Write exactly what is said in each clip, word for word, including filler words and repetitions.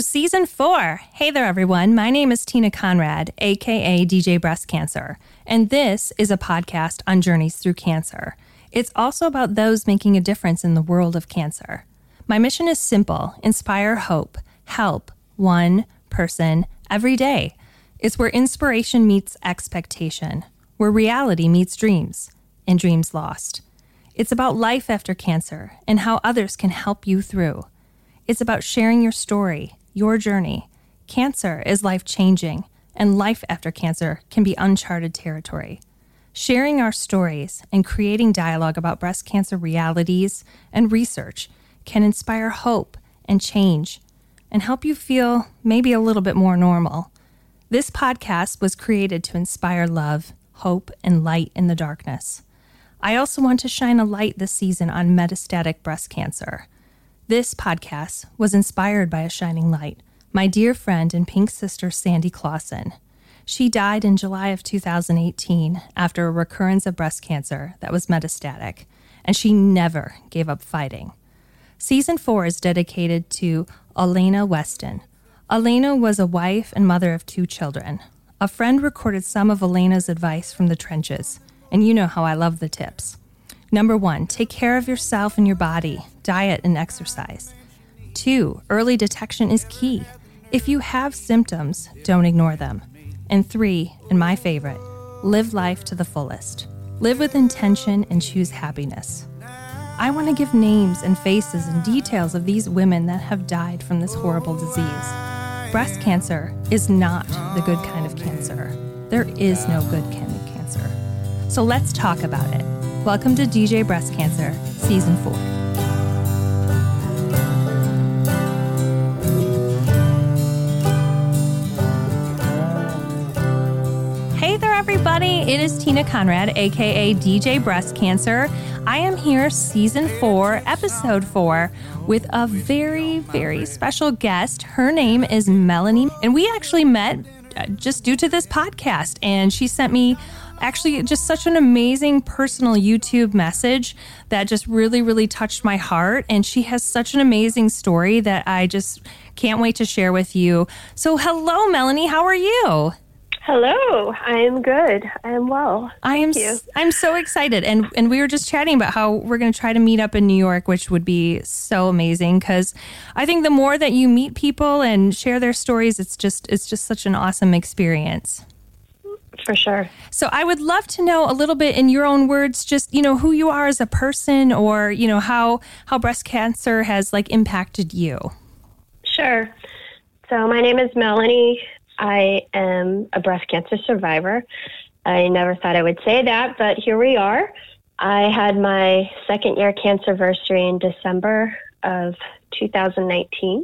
season four. Hey there, everyone. My name is Tina Conrad, aka D J Breast Cancer, and this is a podcast on journeys through cancer. It's also about those making a difference in the world of cancer. My mission is simple: inspire hope, help one person every day. It's where inspiration meets expectation, where reality meets dreams, and dreams lost. It's about life after cancer and how others can help you through. It's about sharing your story, your journey. Cancer is life-changing, and life after cancer can be uncharted territory. Sharing our stories and creating dialogue about breast cancer realities and research can inspire hope and change and help you feel maybe a little bit more normal. This podcast was created to inspire love, hope, and light in the darkness. I also want to shine a light this season on metastatic breast cancer. This podcast was inspired by a shining light, my dear friend and pink sister, Sandy Clausen. She died in July of two thousand eighteen after a recurrence of breast cancer that was metastatic, and she never gave up fighting. Season four is dedicated to Elena Weston. Elena was a wife and mother of two children. A friend recorded some of Elena's advice from the trenches, and you know how I love the tips. Number one, take care of yourself and your body, diet and exercise. Two, early detection is key. If you have symptoms, don't ignore them. And three, and my favorite, live life to the fullest. Live with intention and choose happiness. I want to give names and faces and details of these women that have died from this horrible disease. Breast cancer is not the good kind of cancer. There is no good kind of cancer. So let's talk about it. Welcome to D J Breast Cancer, Season four. Hey there, everybody. It is Tina Conrad, aka D J Breast Cancer. I am here, Season four, Episode four, with a very, very special guest. Her name is Melanie, and we actually met just due to this podcast, and she sent me actually just such an amazing personal YouTube message that just really, really touched my heart. And she has such an amazing story that I just can't wait to share with you. So hello, Melanie. How are you? Hello. I am good. I am well. I am Thank you. I'm so excited. And and we were just chatting about how we're going to try to meet up in New York, which would be so amazing, because I think the more that you meet people and share their stories, it's just it's just such an awesome experience. For sure. So I would love to know a little bit in your own words, just, you know, who you are as a person, or, you know, how, how breast cancer has like impacted you. Sure. So my name is Melanie. I am a breast cancer survivor. I never thought I would say that, but here we are. I had my second year cancerversary in December of two thousand nineteen.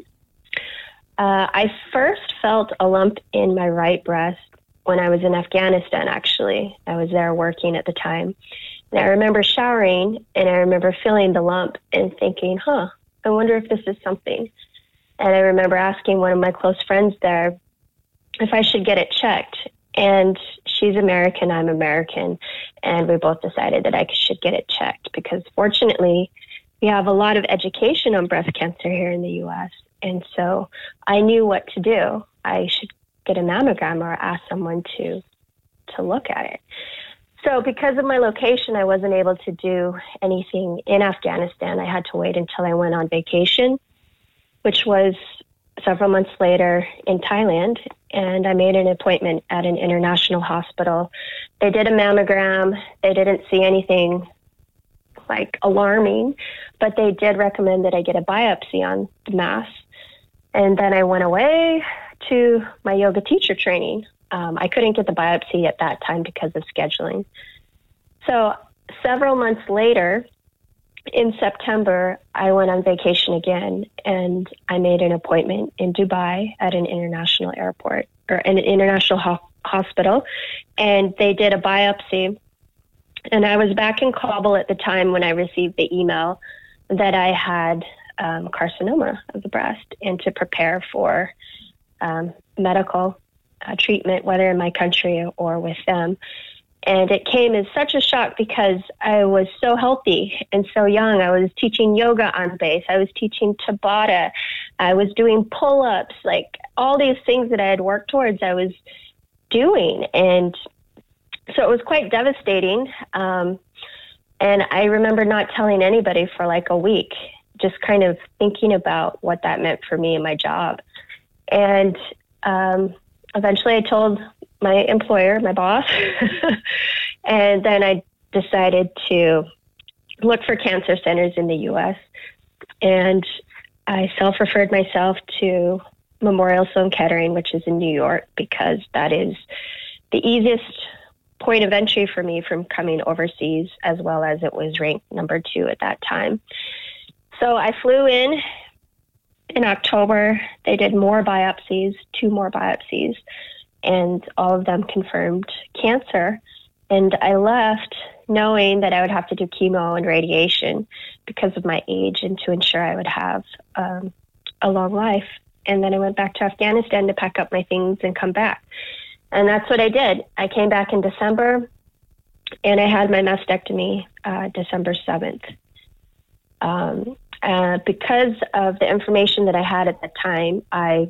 Uh, I first felt a lump in my right breast when I was in Afghanistan, actually. I was there working at the time. And I remember showering, and I remember feeling the lump and thinking, huh, I wonder if this is something. And I remember asking one of my close friends there if I should get it checked. And she's American, I'm American, and we both decided that I should get it checked because fortunately, we have a lot of education on breast cancer here in the U S. And so I knew what to do. I should get a mammogram or ask someone to to look at it. So because of my location, I wasn't able to do anything in Afghanistan. I had to wait until I went on vacation, which was several months later in Thailand, and I made an appointment at an international hospital. They did a mammogram. They didn't see anything like alarming, but they did recommend that I get a biopsy on the mass. And then I went away to my yoga teacher training. Um, I couldn't get the biopsy at that time because of scheduling. So several months later, in September, I went on vacation again, and I made an appointment in Dubai at an international airport or an international ho- hospital, and they did a biopsy. And I was back in Kabul at the time when I received the email that I had um, carcinoma of the breast, and to prepare for um, medical uh, treatment, whether in my country or with them. And it came as such a shock because I was so healthy and so young. I was teaching yoga on base. I was teaching Tabata. I was doing pull-ups, like all these things that I had worked towards, I was doing. And so it was quite devastating. Um, and I remember not telling anybody for like a week, just kind of thinking about what that meant for me and my job. And um, eventually I told my employer, my boss, and then I decided to look for cancer centers in the U S And I self-referred myself to Memorial Sloan Kettering, which is in New York, because that is the easiest point of entry for me from coming overseas, as well as it was ranked number two at that time. So I flew in in October. They did more biopsies, two more biopsies, and all of them confirmed cancer. And I left knowing that I would have to do chemo and radiation because of my age and to ensure I would have um, a long life. And then I went back to Afghanistan to pack up my things and come back. And that's what I did. I came back in December, and I had my mastectomy uh, December seventh. Um, uh, because of the information that I had at the time, I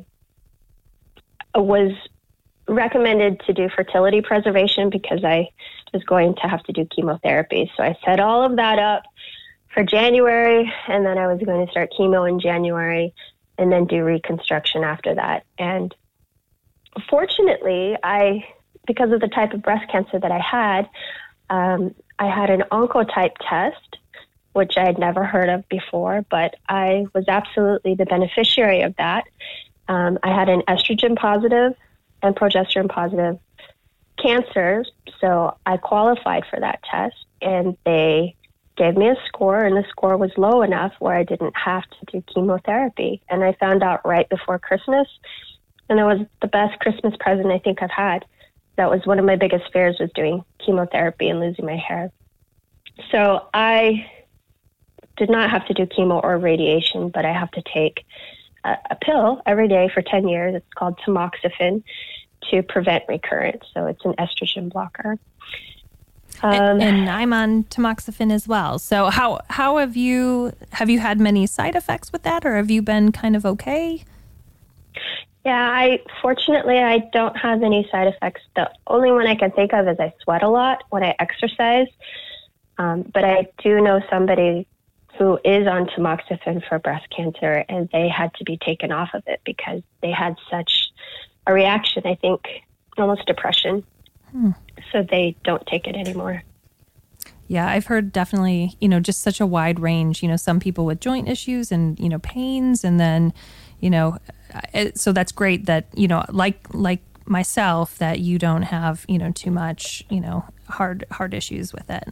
was recommended to do fertility preservation because I was going to have to do chemotherapy. So I set all of that up for January, and then I was going to start chemo in January and then do reconstruction after that. And fortunately, I, because of the type of breast cancer that I had, um, I had an oncotype test, which I had never heard of before, but I was absolutely the beneficiary of that. Um, I had an estrogen positive and progesterone positive cancer, so I qualified for that test, and they gave me a score, and the score was low enough where I didn't have to do chemotherapy. And I found out right before Christmas, and it was the best Christmas present I think I've had. That was one of my biggest fears, was doing chemotherapy and losing my hair. So I did not have to do chemo or radiation, but I have to take a, a pill every day for ten years. It's called tamoxifen to prevent recurrence. So it's an estrogen blocker. Um, and, and I'm on tamoxifen as well. So how how have you have you had many side effects with that, or have you been kind of okay? Yeah, I fortunately I don't have any side effects. The only one I can think of is I sweat a lot when I exercise. Um, but I do know somebody who is on tamoxifen for breast cancer, and they had to be taken off of it because they had such a reaction, I think, almost depression. Hmm. So they don't take it anymore. Yeah, I've heard definitely, you know, just such a wide range, you know, some people with joint issues and, you know, pains, and then, you know, it, so that's great that, you know, like, like myself, that you don't have, you know, too much, you know, hard, hard issues with it.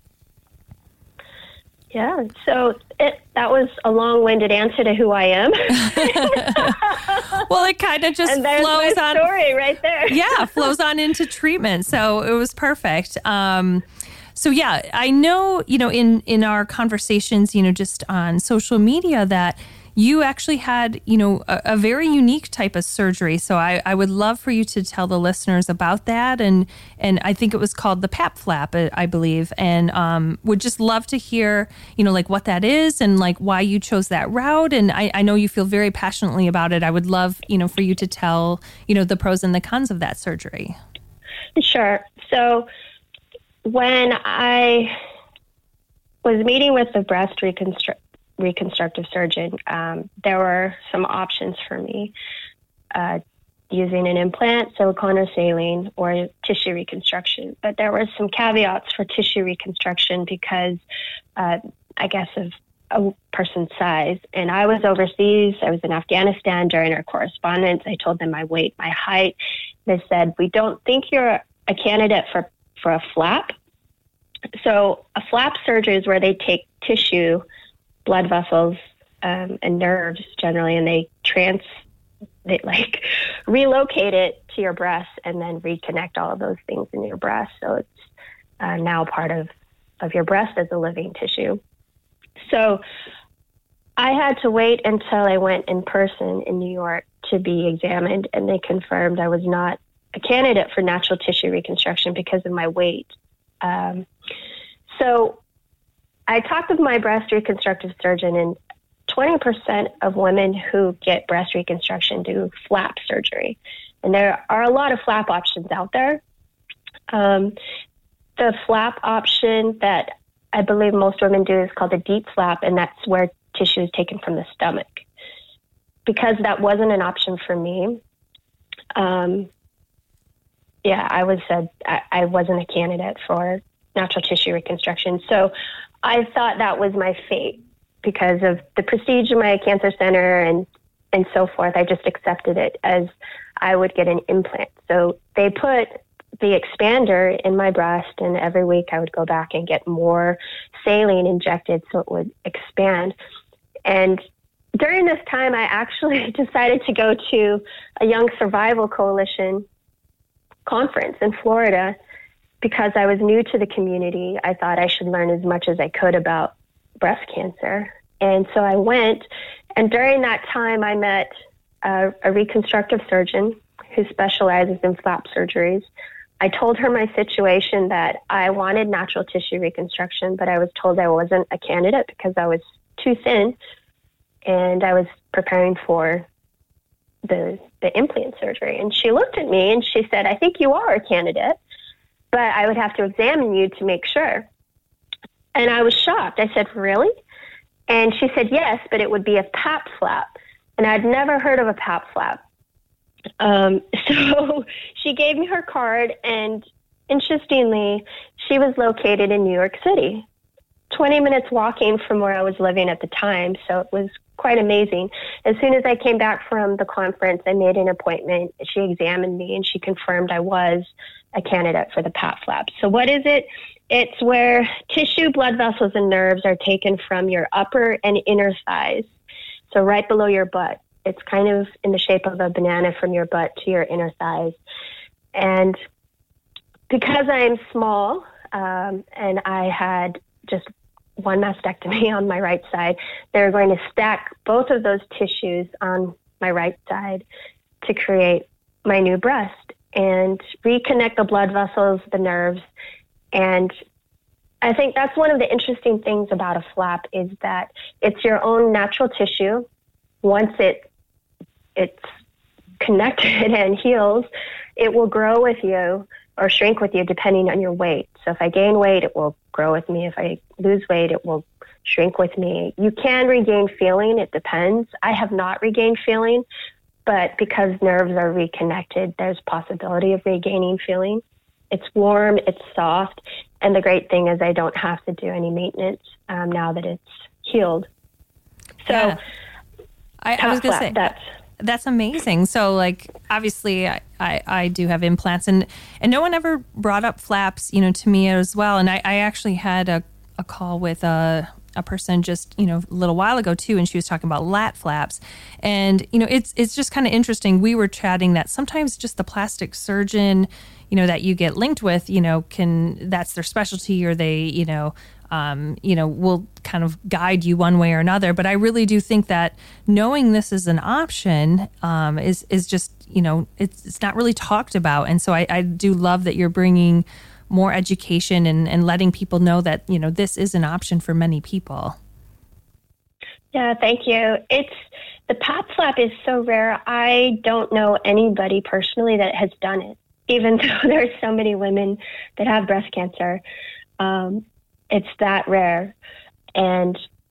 Yeah, so it, that was a long-winded answer to who I am. Well, it kind of just and there's flows my on. Story right there. Yeah, flows on into treatment. So it was perfect. Um, so yeah, I know, you know, in in our conversations, you know, just on social media, that you actually had, you know, a, a very unique type of surgery. So I, I would love for you to tell the listeners about that. And and I think it was called the Pap flap, I believe. And um, would just love to hear, you know, like what that is and like why you chose that route. And I, I know you feel very passionately about it. I would love, you know, for you to tell, you know, the pros and the cons of that surgery. Sure. So when I was meeting with the breast reconstruct reconstructive surgeon, um, there were some options for me, uh, using an implant, silicone or saline, or tissue reconstruction. But there were some caveats for tissue reconstruction because, uh, I guess, of a person's size. And I was overseas. I was in Afghanistan during our correspondence. I told them my weight, my height. They said, we don't think you're a candidate for, for a flap. So a flap surgery is where they take tissue, blood vessels, um, and nerves generally, and they trans, they like relocate it to your breast and then reconnect all of those things in your breast. So it's uh, now part of, of your breast as a living tissue. So I had to wait until I went in person in New York to be examined, and they confirmed I was not a candidate for natural tissue reconstruction because of my weight. Um, so I talked with my breast reconstructive surgeon in twenty percent of women who get breast reconstruction do flap surgery. And there are a lot of flap options out there. Um, the flap option that I believe most women do is called a deep flap, and that's where tissue is taken from the stomach. Because that wasn't an option for me, um, yeah, I was a, I, I wasn't a candidate for natural tissue reconstruction. So I thought that was my fate because of the prestige of my cancer center and, and so forth. I just accepted it as I would get an implant. So they put the expander in my breast, and every week I would go back and get more saline injected so it would expand. And during this time, I actually decided to go to a Young Survival Coalition conference in Florida because I was new to the community. I thought I should learn as much as I could about breast cancer. And so I went, and during that time, I met a, a reconstructive surgeon who specializes in flap surgeries. I told her my situation, that I wanted natural tissue reconstruction, but I was told I wasn't a candidate because I was too thin, and I was preparing for the the implant surgery. And she looked at me and she said, I think you are a candidate, but I would have to examine you to make sure. And I was shocked. I said, really? And she said, yes, but it would be a pap flap. And I'd never heard of a pap flap. Um, so she gave me her card, and interestingly, she was located in New York City, twenty minutes walking from where I was living at the time. So it was quite amazing. As soon as I came back from the conference, I made an appointment. She examined me, and she confirmed I was a candidate for the pap flap. So what is it? It's where tissue, blood vessels, and nerves are taken from your upper and inner thighs, so right below your butt. It's kind of in the shape of a banana from your butt to your inner thighs. And because I'm small, um, and I had just one mastectomy on my right side, they're going to stack both of those tissues on my right side to create my new breast and reconnect the blood vessels, the nerves. And I think that's one of the interesting things about a flap is that it's your own natural tissue. Once it it's connected and heals, it will grow with you or shrink with you depending on your weight. So if I gain weight, it will grow with me. If I lose weight, it will shrink with me. You can regain feeling. It depends. I have not regained feeling, but because nerves are reconnected, there's possibility of regaining feeling. It's warm, it's soft, and the great thing is I don't have to do any maintenance um, now that it's healed. So yeah. I, I was going to say, that's That's amazing. So, like, obviously, I, I, I do have implants, and, and no one ever brought up flaps, you know, to me as well. And I, I actually had a, a call with a, a person just, you know, a little while ago, too, and she was talking about lat flaps. And, you know, it's it's just kind of interesting. We were chatting that sometimes just the plastic surgeon, you know, that you get linked with, you know, can, that's their specialty, or they, you know, Um, you know, will kind of guide you one way or another. But I really do think that knowing this is an option um, is is just, you know, it's it's not really talked about. And so I, I do love that you're bringing more education and, and letting people know that, you know, this is an option for many people. Yeah, thank you. It's the pap flap is so rare. I don't know anybody personally that has done it, even though there's so many women that have breast cancer. Um, It's that rare. And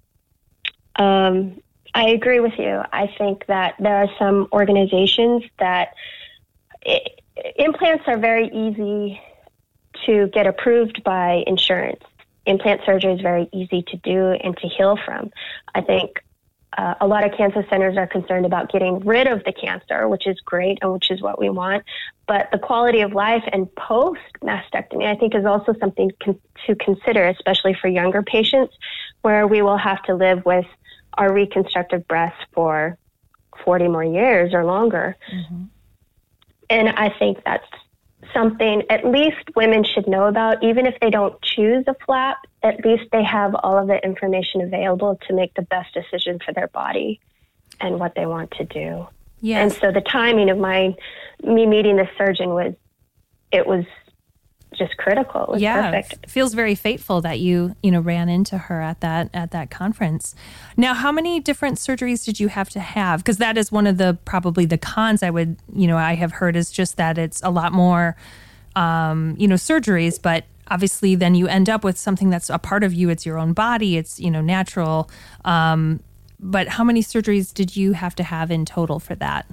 um, I agree with you. I think that there are some organizations that it, implants are very easy to get approved by insurance. Implant surgery is very easy to do and to heal from. I think uh, a lot of cancer centers are concerned about getting rid of the cancer, which is great and which is what we want. But the quality of life and post-mastectomy, I think, is also something con- to consider, especially for younger patients, where we will have to live with our reconstructive breasts for forty more years or longer. Mm-hmm. And I think that's something at least women should know about. Even if they don't choose a flap, at least they have all of the information available to make the best decision for their body and what they want to do. Yes. And so the timing of my me meeting the surgeon was, it was just critical. It was yeah, perfect. It feels very fateful that you, you know, ran into her at that at that conference. Now, how many different surgeries did you have to have? Because that is one of the probably the cons I would, you know, I have heard is just that it's a lot more, um, you know, surgeries, but obviously then you end up with something that's a part of you. It's your own body. It's, you know, natural. Um, but how many surgeries did you have to have in total for that?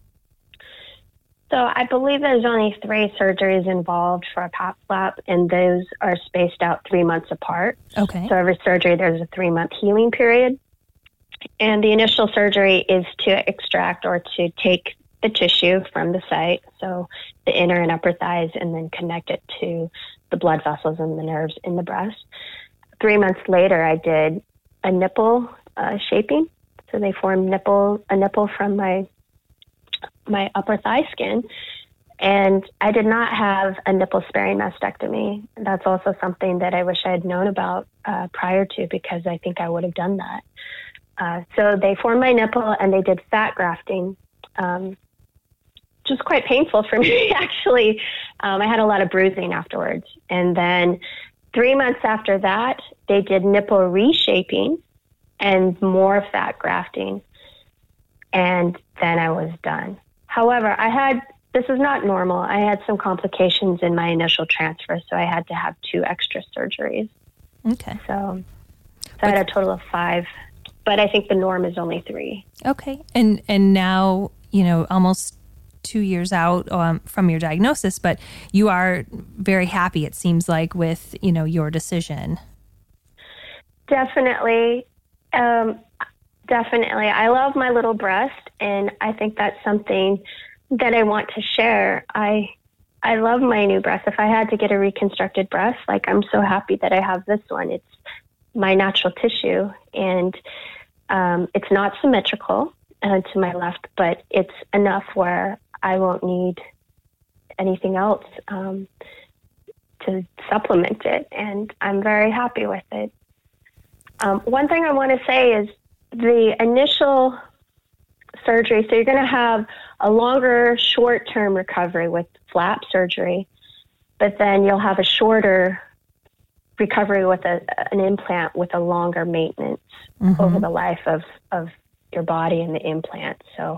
So I believe there's only three surgeries involved for a P A P flap, and those are spaced out three months apart. Okay. So every surgery, there's a three-month healing period. And the initial surgery is to extract or to take the tissue from the site, so the inner and upper thighs, and then connect it to the blood vessels and the nerves in the breast. Three months later, I did a nipple uh, shaping. So they formed nipple a nipple from my my upper thigh skin. And I did not have a nipple-sparing mastectomy. That's also something that I wish I had known about uh, prior to, because I think I would have done that. Uh, so they formed my nipple and they did fat grafting, um, which was quite painful for me, actually. Um, I had a lot of bruising afterwards. And then three months after that, they did nipple reshaping and more fat grafting. And then I was done. However, I had, this is not normal. I had some complications in my initial transfer, so I had to have two extra surgeries. Okay. So, so I had a total of five, but I think the norm is only three. Okay. And and now, you know, almost two years out um, from your diagnosis, but you are very happy, it seems like, with, you know, your decision. Definitely. Um, definitely. I love my little breast, and I think that's something that I want to share. I I love my new breast. If I had to get a reconstructed breast, like, I'm so happy that I have this one. It's my natural tissue, and um, it's not symmetrical uh, to my left, but it's enough where I won't need anything else um, to supplement it, and I'm very happy with it. Um, one thing I want to say is the initial surgery, so you're going to have a longer short-term recovery with flap surgery, but then you'll have a shorter recovery with a, an implant with a longer maintenance mm-hmm. over the life of, of your body and the implant. So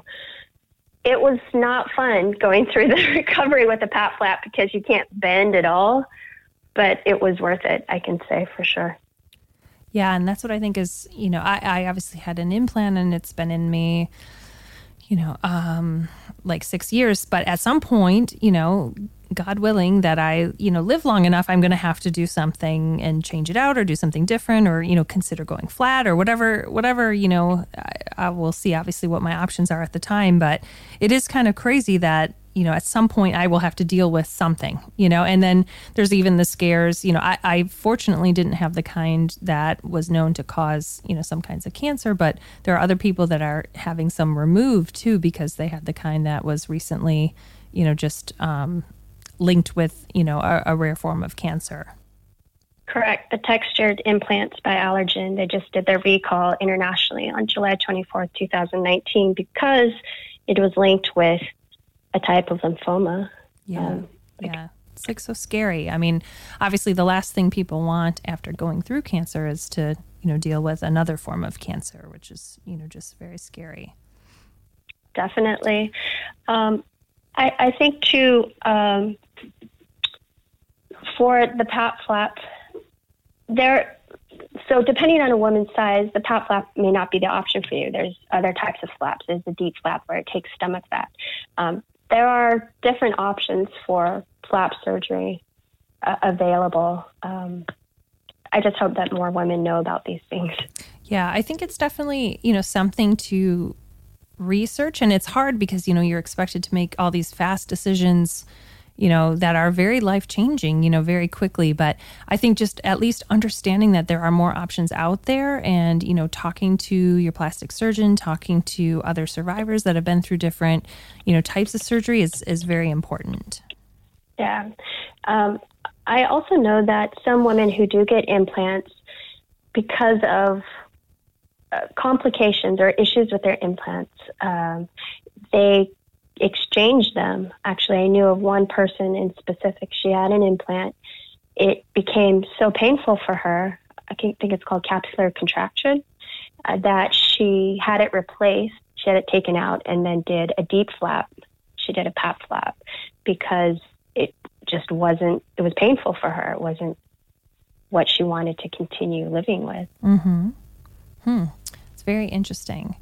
it was not fun going through the recovery with a P A P flap because you can't bend at all, but it was worth it, I can say for sure. Yeah, and that's what I think is, you know, I, I obviously had an implant and it's been in me, you know, um, like six years. But at some point, you know, God willing that I, you know, live long enough, I'm going to have to do something and change it out or do something different or, you know, consider going flat or whatever, whatever, you know, I, I will see obviously what my options are at the time. But it is kind of crazy that, you know, at some point I will have to deal with something, you know, and then there's even the scares, you know, I, I fortunately didn't have the kind that was known to cause, you know, some kinds of cancer, but there are other people that are having some removed too, because they had the kind that was recently, you know, just um, linked with, you know, a, a rare form of cancer. Correct. The textured implants by Allergan, they just did their recall internationally on July twenty-fourth, twenty nineteen, because it was linked with a type of lymphoma. Yeah, um, like, yeah. It's like so scary. I mean, obviously the last thing people want after going through cancer is to, you know, deal with another form of cancer, which is, you know, just very scary. Definitely. Um, I, I think too, um, for the P A P flap, there, so depending on a woman's size, the P A P flap may not be the option for you. There's other types of flaps. There's the deep flap where it takes stomach fat. Um, There are different options for flap surgery uh, available. Um, I just hope that more women know about these things. Yeah, I think it's definitely, you know, something to research. And it's hard because, you know, you're expected to make all these fast decisions, you know, that are very life-changing, you know, very quickly. But I think just at least understanding that there are more options out there and, you know, talking to your plastic surgeon, talking to other survivors that have been through different, you know, types of surgery is, is very important. Yeah. Um, I also know that some women who do get implants, because of uh, complications or issues with their implants, um, they exchanged them. Actually, I knew of one person in specific. She had an implant. It became so painful for her. I think it's called capsular contraction, uh, that she had it replaced. She had it taken out and then did a deep flap. She did a P A P flap because it just wasn't, it was painful for her. It wasn't what she wanted to continue living with. Mm-hmm. Hmm. It's very interesting.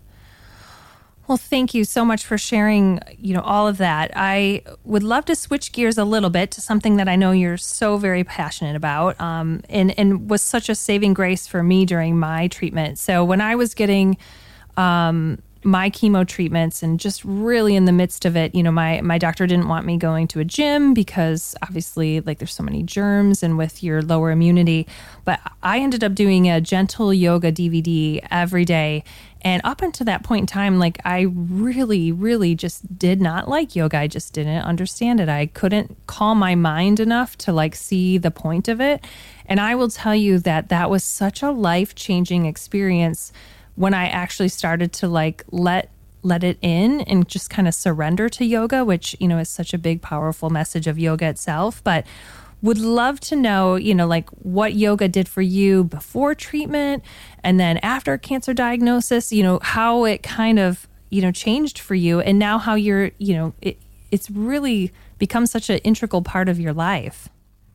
Well, thank you so much for sharing, you know, all of that. I would love to switch gears a little bit to something that I know you're so very passionate about, um, and, and was such a saving grace for me during my treatment. So when I was getting um, my chemo treatments and just really in the midst of it, you know, my, my doctor didn't want me going to a gym because obviously like there's so many germs and with your lower immunity, but I ended up doing a gentle yoga D V D every day. And up until that point in time, like I really, really just did not like yoga. I just didn't understand it. I couldn't calm my mind enough to like see the point of it. And I will tell you that that was such a life-changing experience when I actually started to like let let it in and just kind of surrender to yoga, which, you know, is such a big, powerful message of yoga itself. But would love to know, you know, like what yoga did for you before treatment and then after cancer diagnosis, you know, how it kind of, you know, changed for you and now how you're, you know, it, it's really become such an integral part of your life.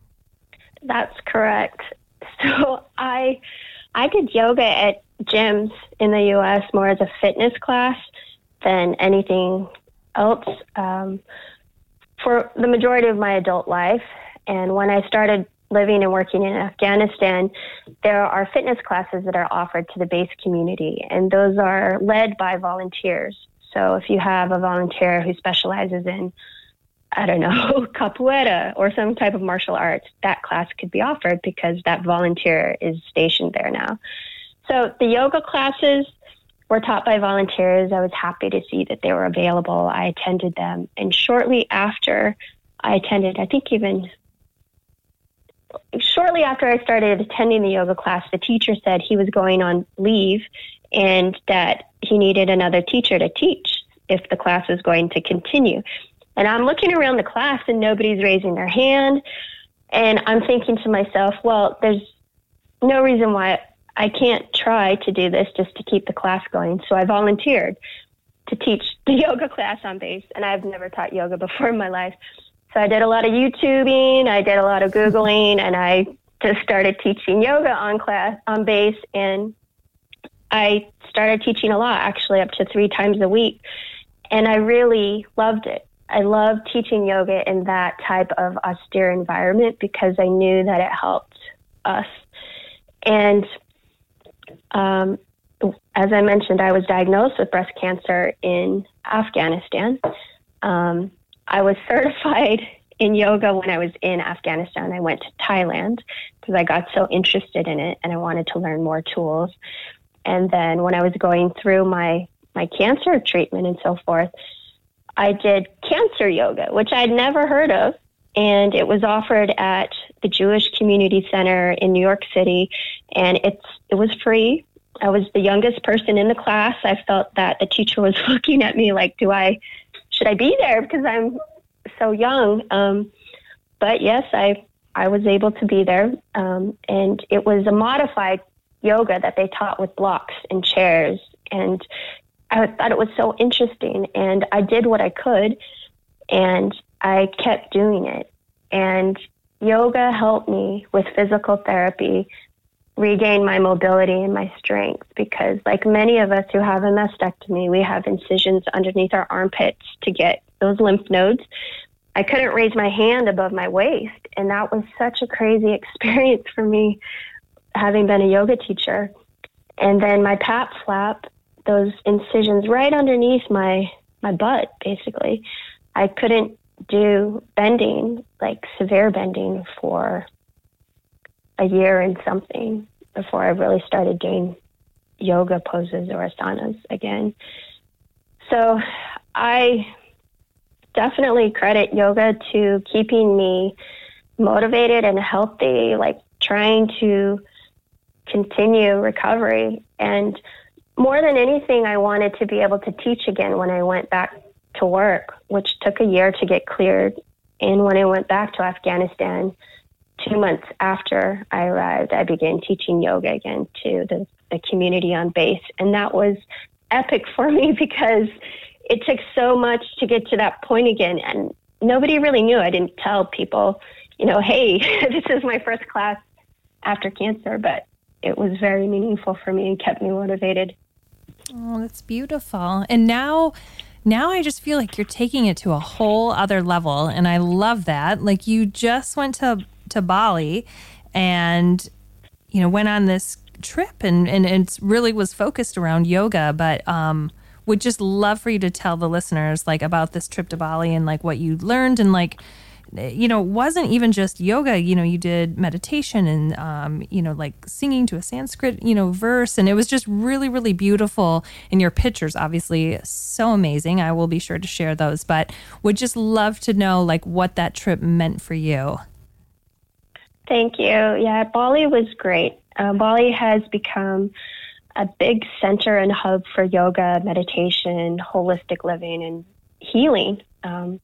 That's correct. So I, I did yoga at gyms in the U S more as a fitness class than anything else um, for the majority of my adult life. And when I started living and working in Afghanistan, there are fitness classes that are offered to the base community, and those are led by volunteers. So if you have a volunteer who specializes in, I don't know, capoeira or some type of martial arts, that class could be offered because that volunteer is stationed there now. So the yoga classes were taught by volunteers. I was happy to see that they were available. I attended them. And shortly after I attended, I think even shortly after I started attending the yoga class, the teacher said he was going on leave and that he needed another teacher to teach if the class was going to continue. And I'm looking around the class and nobody's raising their hand. And I'm thinking to myself, well, there's no reason why I can't try to do this just to keep the class going. So I volunteered to teach the yoga class on base. And I've never taught yoga before in my life. So I did a lot of YouTubing, I did a lot of Googling, and I just started teaching yoga on class on base. And I started teaching a lot, actually up to three times a week. And I really loved it. I loved teaching yoga in that type of austere environment because I knew that it helped us. And um, as I mentioned, I was diagnosed with breast cancer in Afghanistan. Um, I was certified in yoga when I was in Afghanistan. I went to Thailand because I got so interested in it and I wanted to learn more tools. And then when I was going through my, my cancer treatment and so forth, I did cancer yoga, which I'd never heard of. And it was offered at the Jewish Community Center in New York City. And it's it was free. I was the youngest person in the class. I felt that the teacher was looking at me like, do I, should I be there because I'm so young? Um, but yes, I, I was able to be there. Um, and it was a modified yoga that they taught with blocks and chairs. And I thought it was so interesting. And I did what I could and I kept doing it. And yoga helped me with physical therapy regain my mobility and my strength because like many of us who have a mastectomy, we have incisions underneath our armpits to get those lymph nodes. I couldn't raise my hand above my waist. And that was such a crazy experience for me, having been a yoga teacher. And then my P A P flap, those incisions right underneath my, my butt, basically. I couldn't do bending, like severe bending, for a year and something before I really started doing yoga poses or asanas again. So I definitely credit yoga to keeping me motivated and healthy, like trying to continue recovery. And more than anything, I wanted to be able to teach again when I went back to work, which took a year to get cleared. And when I went back to Afghanistan, two months after I arrived, I began teaching yoga again to the, the community on base. And that was epic for me because it took so much to get to that point again. And nobody really knew. I didn't tell people, you know, hey, this is my first class after cancer, but it was very meaningful for me and kept me motivated. Oh, that's beautiful. And now, now I just feel like you're taking it to a whole other level. And I love that. Like you just went to, to Bali and, you know, went on this trip and, and it really was focused around yoga, but, um, would just love for you to tell the listeners like about this trip to Bali and like what you learned and like, you know, it wasn't even just yoga, you know, you did meditation and, um, you know, like singing to a Sanskrit, you know, verse. And it was just really, really beautiful. And your pictures, obviously, so amazing. I will be sure to share those, but would just love to know like what that trip meant for you. Thank you. Yeah, Bali was great. Uh, Bali has become a big center and hub for yoga, meditation, holistic living, and healing. Um,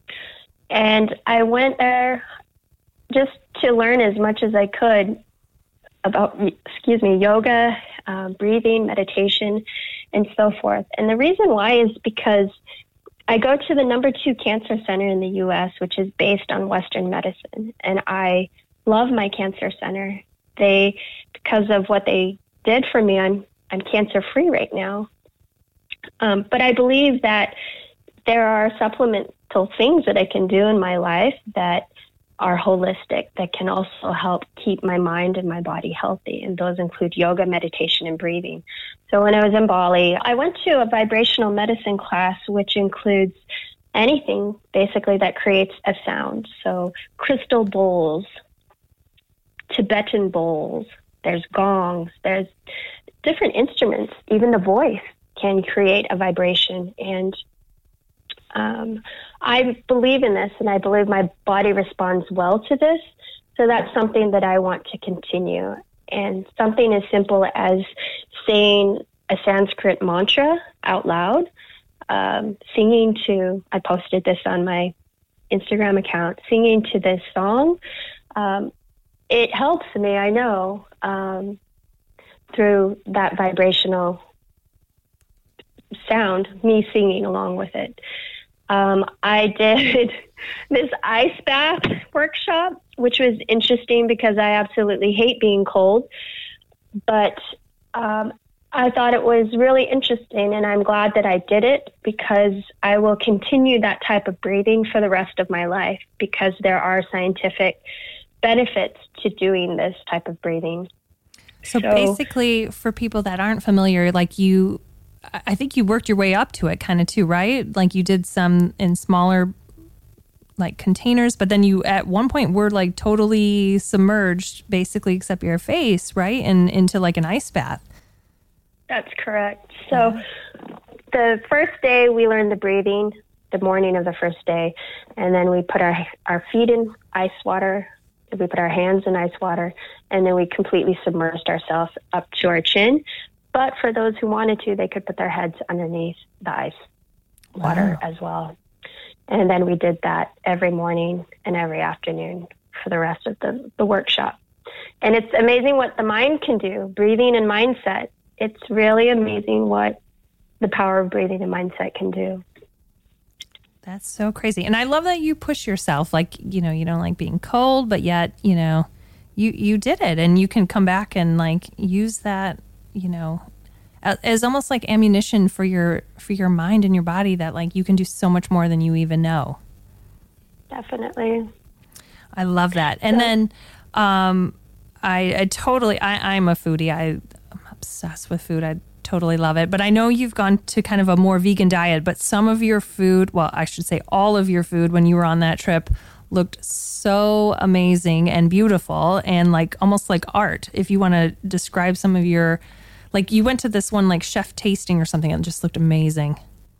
And I went there just to learn as much as I could about, excuse me, yoga, uh, breathing, meditation, and so forth. And the reason why is because I go to the number two cancer center in the U S, which is based on Western medicine. And I love my cancer center. They, because of what they did for me, I'm, I'm cancer free right now. Um, but I believe that there are supplements things that I can do in my life that are holistic, that can also help keep my mind and my body healthy. And those include yoga, meditation, and breathing. So when I was in Bali, I went to a vibrational medicine class, which includes anything basically that creates a sound. So crystal bowls, Tibetan bowls, there's gongs, there's different instruments. Even the voice can create a vibration. And Um, I believe in this, and I believe my body responds well to this. So that's something that I want to continue. And something as simple as saying a Sanskrit mantra out loud, um, singing to, I posted this on my Instagram account, singing to this song. Um, it helps me, I know, um, through that vibrational sound, me singing along with it. Um, I did this ice bath workshop, which was interesting because I absolutely hate being cold. But um, I thought it was really interesting, and I'm glad that I did it because I will continue that type of breathing for the rest of my life because there are scientific benefits to doing this type of breathing. So, so basically, for people that aren't familiar, like you... I think you worked your way up to it kind of too, right? Like you did some in smaller like containers, but then you at one point were like totally submerged basically except your face, right? And into like an ice bath. That's correct. So yeah. The first day we learned the breathing, the morning of the first day, and then we put our, our feet in ice water, we put our hands in ice water, and then we completely submerged ourselves up to our chin. But for those who wanted to, they could put their heads underneath the ice water wow. as well. And then we did that every morning and every afternoon for the rest of the, the workshop. And it's amazing what the mind can do, breathing and mindset. It's really amazing what the power of breathing and mindset can do. That's so crazy. And I love that you push yourself. Like, you know, you don't like being cold, but yet, you know, you, you did it. And you can come back and like use that, you know, as almost like ammunition for your for your mind and your body that like you can do so much more than you even know. Definitely. I love that. And so, then um, I, I totally, I, I'm a foodie. I, I'm obsessed with food. I totally love it. But I know you've gone to kind of a more vegan diet, but some of your food, well, I should say all of your food when you were on that trip looked so amazing and beautiful and like almost like art. If you want to describe some of your, like you went to this one like chef tasting or something and it just looked amazing.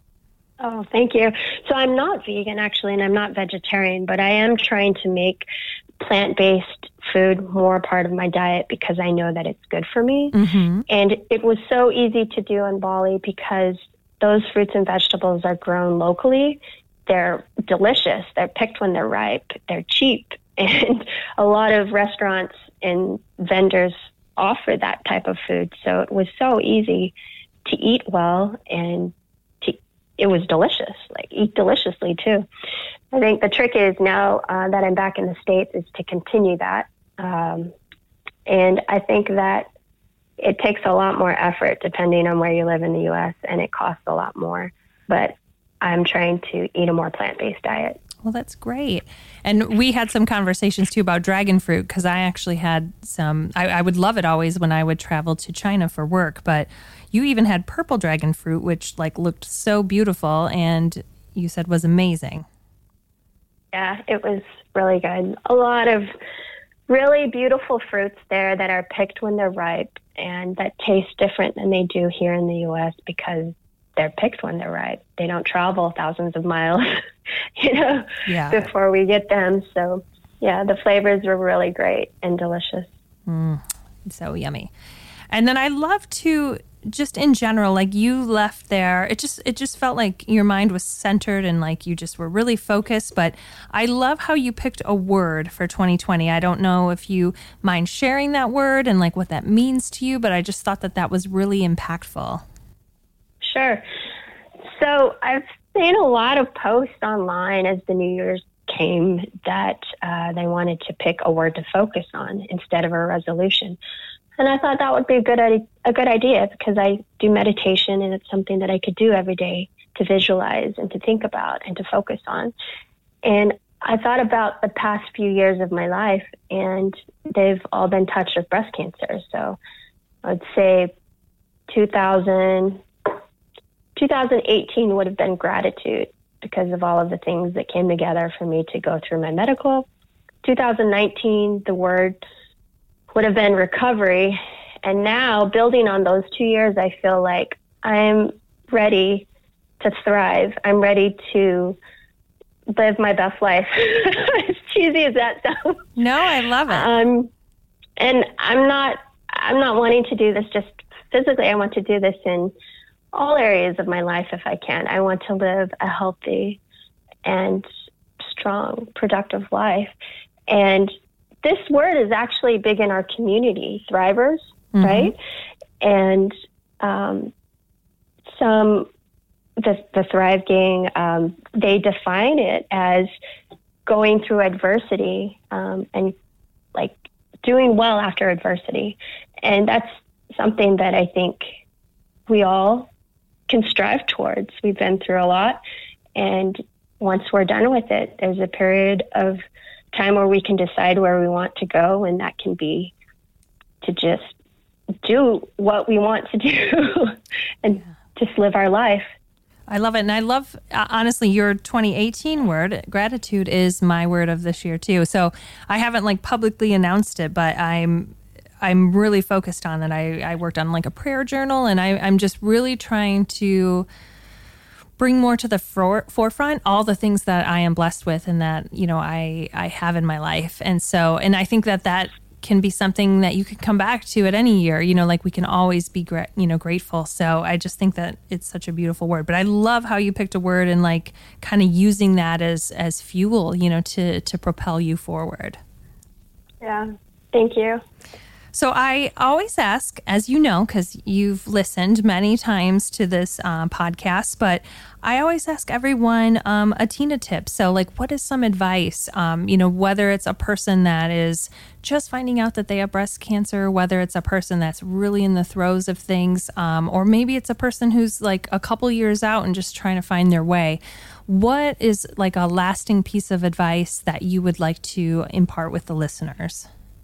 Oh, thank you. So I'm not vegan actually, and I'm not vegetarian, but I am trying to make plant-based food more a part of my diet because I know that it's good for me. Mm-hmm. And it was so easy to do in Bali because those fruits and vegetables are grown locally. They're delicious. They're picked when they're ripe. They're cheap. And a lot of restaurants and vendors offer that type of food. So it was so easy to eat well, and to, it was delicious, like eat deliciously too. I think the trick is now uh, that I'm back in the States is to continue that. Um, and I think that it takes a lot more effort depending on where you live in the U S, and it costs a lot more. But I'm trying to eat a more plant-based diet. Well, that's great. And we had some conversations too about dragon fruit, because I actually had some, I, I would love it always when I would travel to China for work, but you even had purple dragon fruit, which like looked so beautiful and you said was amazing. Yeah, it was really good. A lot of really beautiful fruits there that are picked when they're ripe and that taste different than they do here in the U S because they're picked when they're ripe. They don't travel thousands of miles, you know, yeah. before we get them. So, yeah, the flavors were really great and delicious. Mm, so yummy. And then I love to, just in general, like you left there, it just it just felt like your mind was centered and like you just were really focused. But I love how you picked a word for twenty twenty. I don't know if you mind sharing that word and like what that means to you, but I just thought that that was really impactful. Sure. So I've seen a lot of posts online as the New Year's came that uh, they wanted to pick a word to focus on instead of a resolution. And I thought that would be a good, a good idea because I do meditation and it's something that I could do every day to visualize and to think about and to focus on. And I thought about the past few years of my life, and they've all been touched with breast cancer. So I'd say two thousand, twenty eighteen would have been gratitude because of all of the things that came together for me to go through my medical. two thousand nineteen, the word would have been recovery. And now, building on those two years, I feel like I'm ready to thrive. I'm ready to live my best life. As cheesy as that sounds. No, I love it. Um, and I'm not, I'm not wanting to do this just physically. I want to do this in all areas of my life if I can. I want to live a healthy and strong, productive life. And this word is actually big in our community, Thrivers, mm-hmm. right? And um, some, the, the Thrive Gang, um, they define it as going through adversity um, and like doing well after adversity. And that's something that I think we all can strive towards. We've been through a lot. And once we're done with it, there's a period of time where we can decide where we want to go, and that can be to just do what we want to do and yeah. just live our life. I love it. And I love, uh, honestly, your twenty eighteen word, gratitude, is my word of this year too. So I haven't like publicly announced it, but I'm I'm really focused on it. I, I worked on like a prayer journal, and I, I'm just really trying to bring more to the for, forefront all the things that I am blessed with and that, you know, I, I have in my life. And so, and I think that that can be something that you could come back to at any year, you know, like we can always be, gra- you know, grateful. So I just think that it's such a beautiful word, but I love how you picked a word and like kind of using that as, as fuel, you know, to, to propel you forward. Yeah. Thank you. So I always ask, as you know, because you've listened many times to this uh, podcast, but I always ask everyone um, a Tina tip. So like, what is some advice, um, you know, whether it's a person that is just finding out that they have breast cancer, whether it's a person that's really in the throes of things, um, or maybe it's a person who's like a couple years out and just trying to find their way. What is like a lasting piece of advice that you would like to impart with the listeners?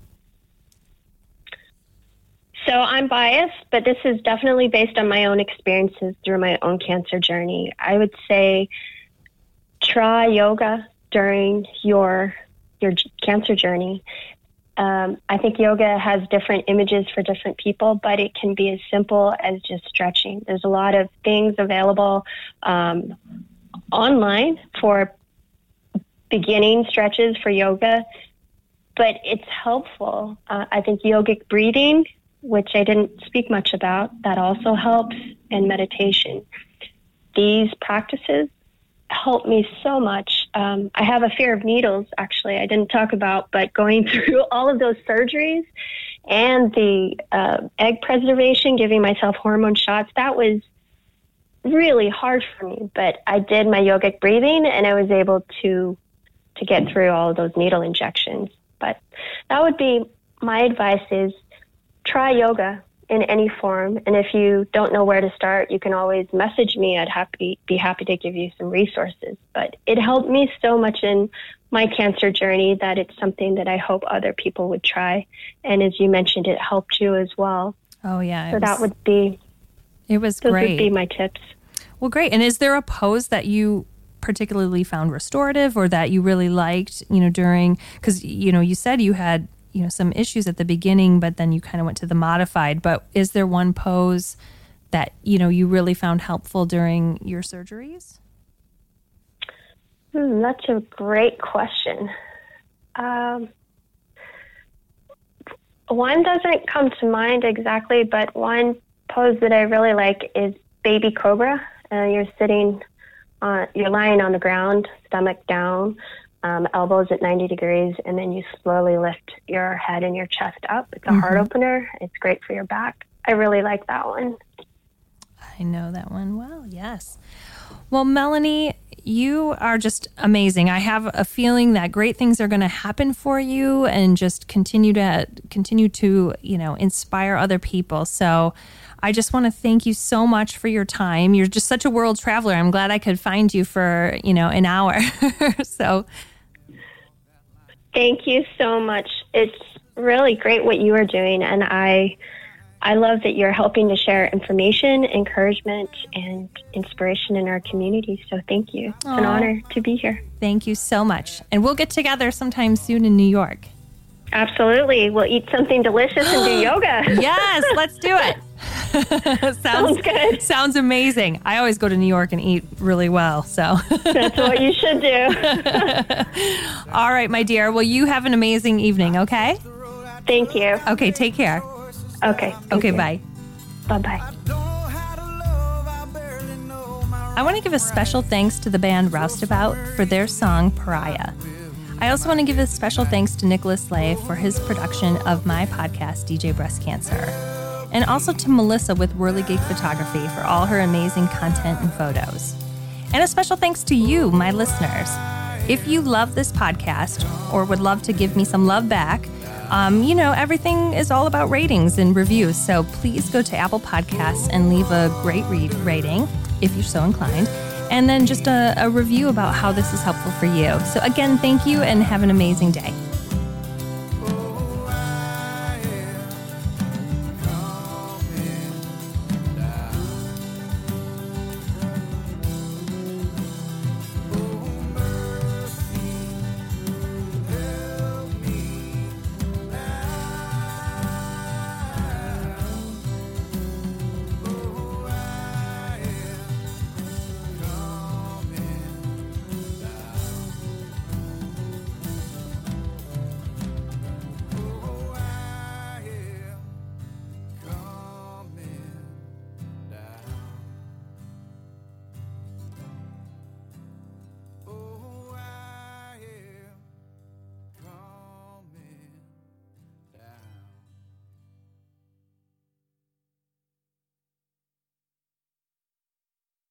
So I'm biased, but this is definitely based on my own experiences through my own cancer journey. I would say try yoga during your your cancer journey. Um, I think yoga has different images for different people, but it can be as simple as just stretching. There's a lot of things available um, online for beginning stretches for yoga, but it's helpful. Uh, I think yogic breathing, which I didn't speak much about, that also helps, and meditation. these practices helped me so much. Um, I have a fear of needles, actually, I didn't talk about, but going through all of those surgeries and the uh, egg preservation, giving myself hormone shots, that was really hard for me. But I did my yogic breathing, and I was able to to get through all of those needle injections. But that would be my advice, is try yoga in any form. And if you don't know where to start, you can always message me. I'd happy be happy to give you some resources. But it helped me so much in my cancer journey that it's something that I hope other people would try. And as you mentioned, it helped you as well. Oh, yeah. So was, that would be, it was those great. would be my tips. Well, great. And is there a pose that you particularly found restorative or that you really liked, you know, during, because, you know, you said you had, you know, some issues at the beginning, but then you kind of went to the modified. But is there one pose that, you know, you really found helpful during your surgeries? Hmm, that's a great question. Um, one doesn't come to mind exactly, but one pose that I really like is baby cobra. Uh, you're sitting on, you're lying on the ground, stomach down, um, elbows at ninety degrees, and then you slowly lift your head and your chest up. It's a mm-hmm. heart opener. It's great for your back. I really like that one. I know that one well, yes. Well, Melanie, you are just amazing. I have a feeling that great things are going to happen for you and just continue to continue to, you know, inspire other people. So I just want to thank you so much for your time. You're just such a world traveler. I'm glad I could find you for, you know, an hour. So thank you so much. It's really great what you are doing. And I, I love that you're helping to share information, encouragement, and inspiration in our community. So thank you. It's Aww. An honor to be here. Thank you so much. And we'll get together sometime soon in New York. Absolutely. We'll eat something delicious and do yoga. Yes, let's do it. sounds, sounds good. Sounds amazing. I always go to New York and eat really well. So that's what you should do. All right, my dear. Well, you have an amazing evening, okay? Thank you. Okay, take care. Okay. Okay, you. bye. Bye-bye. I want to give a special thanks to the band Roustabout for their song Pariah. I also want to give a special thanks to Nicholas Lay for his production of my podcast, D J Breast Cancer. And also to Melissa with Whirligig Photography for all her amazing content and photos. And a special thanks to you, my listeners. If you love this podcast or would love to give me some love back, um, you know, everything is all about ratings and reviews. So please go to Apple Podcasts and leave a great read rating if you're so inclined. And then just a, a review about how this is helpful for you. So again, thank you and have an amazing day.